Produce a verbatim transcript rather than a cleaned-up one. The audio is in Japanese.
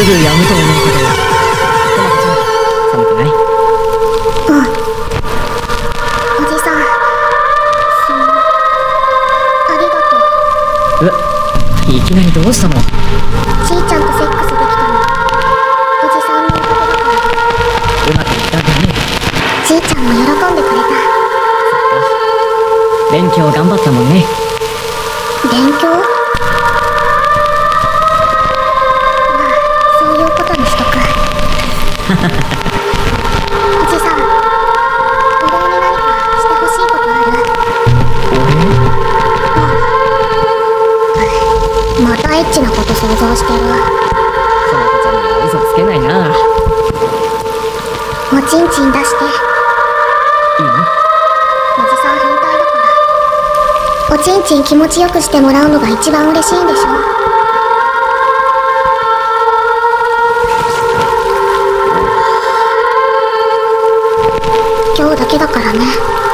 すぐやむと思うけど。ともこちゃん、寒くない？ うん。おじさん、そのありがとう。 え、いきなりどうしたの？ ちーちゃんとセックスできたのおじさんのおかげだから。 うまくいったんだね。 ちーちゃんも喜んでくれた。 勉強頑張ったもんね。 勉強？まあそういうことにしとく。おじさん、お礼に何かしてほしいことある？うん。またエッチなこと想像してる。 ともこちゃんには嘘つけないな。 おちんちん出して。 いいの？ おじさん変態だからおちんちん気持ちよくしてもらうのが一番嬉しいんでしょ。今日だけだからね。